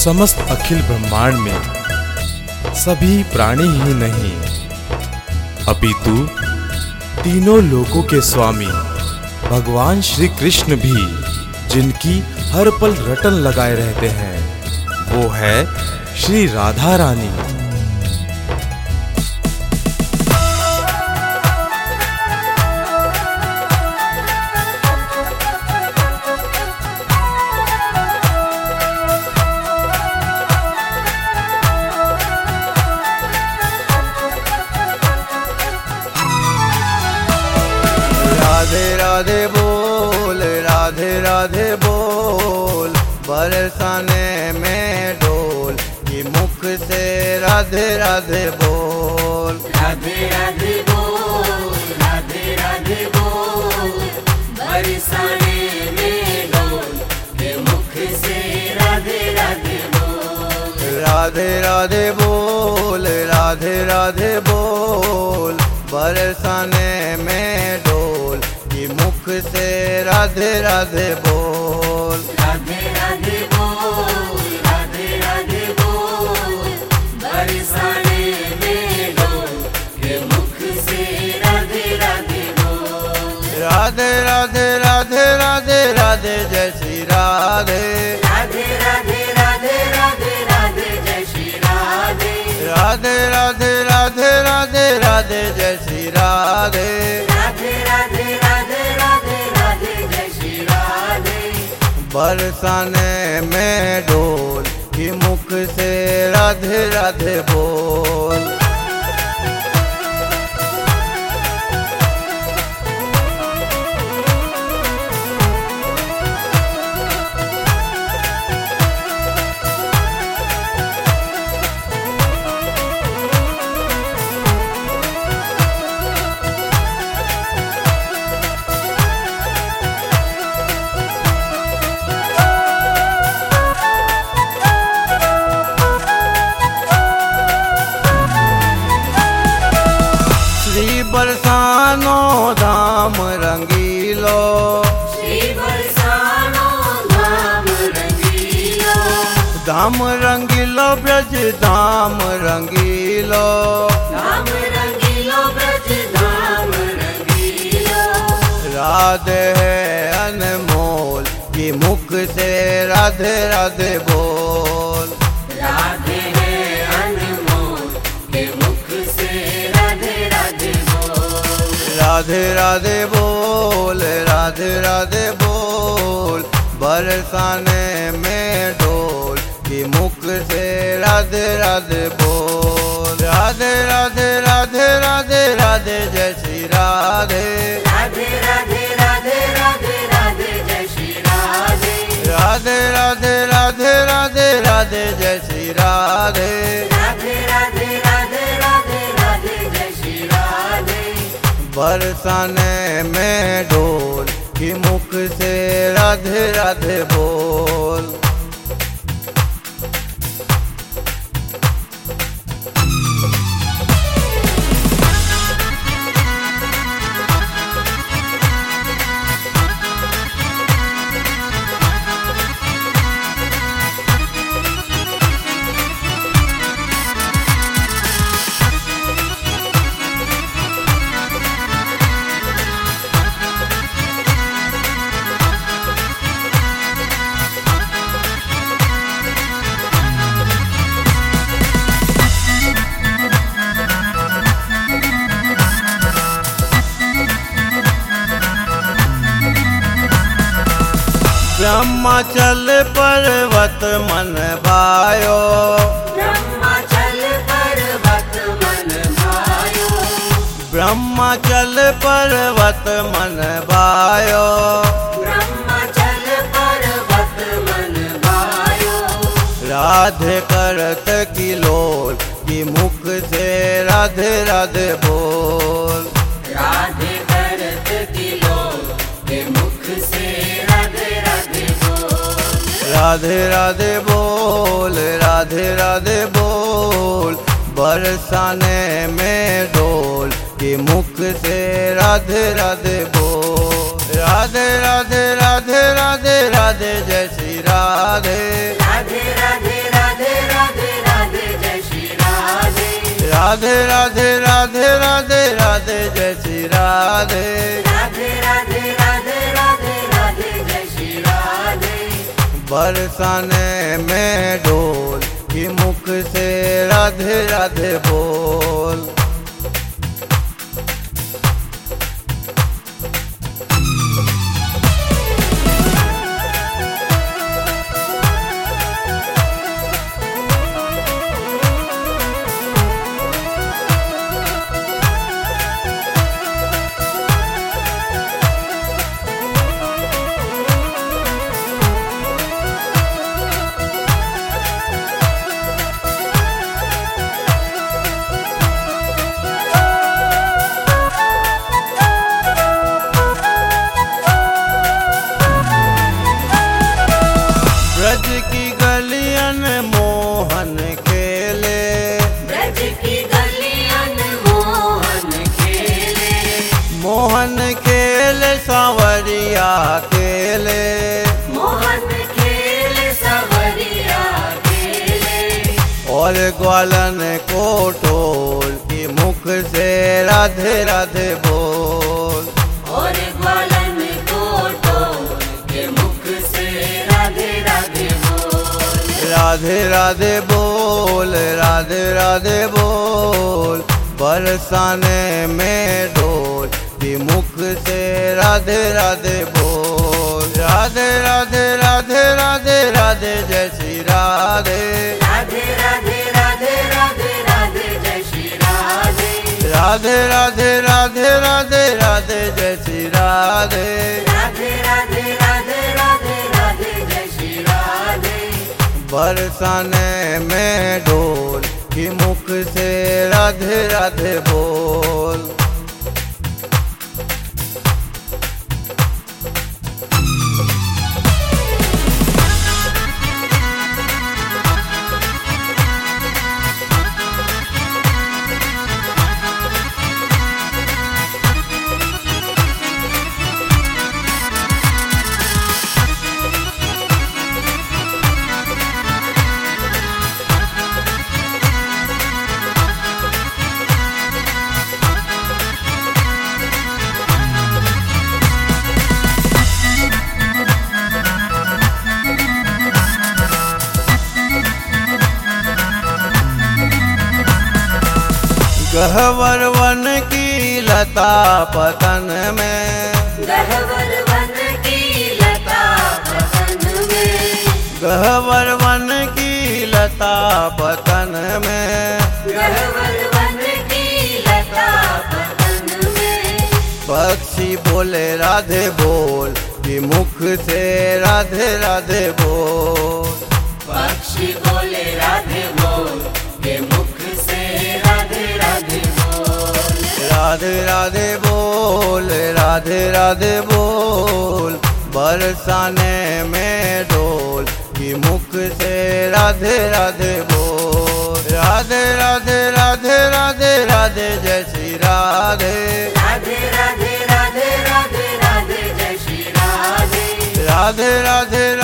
समस्त अखिल ब्रह्मांड में सभी प्राणी ही नहीं अपितु तीनों लोकों के स्वामी भगवान श्री कृष्ण भी जिनकी हर पल रटन लगाए रहते हैं, वो है श्री राधा रानी। राधे राधे बोल, राधे राधे बोल, बरसाने में डोल कि मुख से राधे राधे बोल। राधे राधे बोल, राधे राधे बोल, बरसाने में डोल कि मुख से राधे राधे बोल। राधे राधे बोल, राधे राधे बोल, बरसाने में डोल कि मुख से राधे राधे बोल। राधे राधे बोल, राधे राधे बोल, बरसाने में डोल कि मुख से राधे राधे बोल। राधे राधे राधे राधे राधे जय श्री राधे। राधे राधे राधे राधे राधे जय श्री राधे। राधे राधे राधे राधे राधे जय श्री राधे। राधे राधे राधे राधे राधे जय श्री राधे। बरसाने में डोल कि मुख से राधे राधे बोल। श्री बरसानो धाम रंगीलो, श्री बरसानो धाम रंगीलो, धाम रंगीलो ब्रज धाम रंगीलो। धाम रंगीलो ब्रज धाम रंगीलो। राधे है अनमोल कि मुख से राधे राधे बोल। राधे है अनमोल के मुख से राधे राधे बोल। राधे राधे बोल, राधे राधे बोल, बरसाने में डोल कि मुख से राधे राधे बोल। राधे राधे राधे राधे राधे जय श्री राधे। राधे राधे राधे राधे राधे जय श्री राधे। राधे राधे राधे राधे राधे जय श्री राधे। राधे राधे राधे राधे राधे जय श्री राधे। बरसाने में डोल कि मुख से राधे राधे बोल। ब्रह्माचल पर्वत मन भायो, ब्रह्माचल पर्वत मन भायो। ब्रह्माचल पर्वत मन भायो। ब्रह्माचल पर्वत मन भायो। राधे करत की लोल कि मुख से राधे राधे बोल। राधे करत की लोल के मुख से राधे राधे बोल। राधे राधे बोल, राधे राधे बोल, बरसाने में डोल कि मुख से राधे राधे बोल। राधे राधे राधे राधे राधे जय श्री राधे। राधे राधे राधे राधे राधे राधे राधे जय श्री राधे। राधे राधे राधे राधे राधे जय श्री राधे। बरसाने में डोल कि मुख से राधे राधे बोल। ब्रज की गलियन मोहन खेले, ब्रज की गलियन मोहन खेले। मोहन खेले सांवरिया खेले। मोहन खेले सांवरिया खेले। और ग्वालन को टोल कि मुख से राधे राधे बोल। और ग्वालन को टोल के मुख से राधे राधे बोल। राधे राधे बोल राधे राधे बोल। बरसाने में डोल कि मुख से राधे राधे बोल। राधे राधे राधे राधे राधे जय श्री राधे। राधे राधे राधे राधे राधे जय श्री राधे। राधे राधे राधे राधे राधे जय श्री राधे। राधे राधे राधे राधे राधे जय श्री राधे। बरसाने में डोल कि मुख से राधे राधे बोल। गहवर वन की लता पतन में। गहवर वन की लता पतन में। गहवर वन की लता पतन में। गहवर वन की लता पतन में। पक्षी बोले राधे बोल कि मुख से राधे राधे बोल। पक्षी बोले राधे बोल के मुख से राधे राधे बोल। राधे राधे बोल राधे राधे बोल। बरसाने में डोल कि मुख से राधे राधे बोल। राधे राधे राधे राधे राधे जय श्री राधे। राधे राधे राधे राधे राधे जय श्री राधे। राधे राधे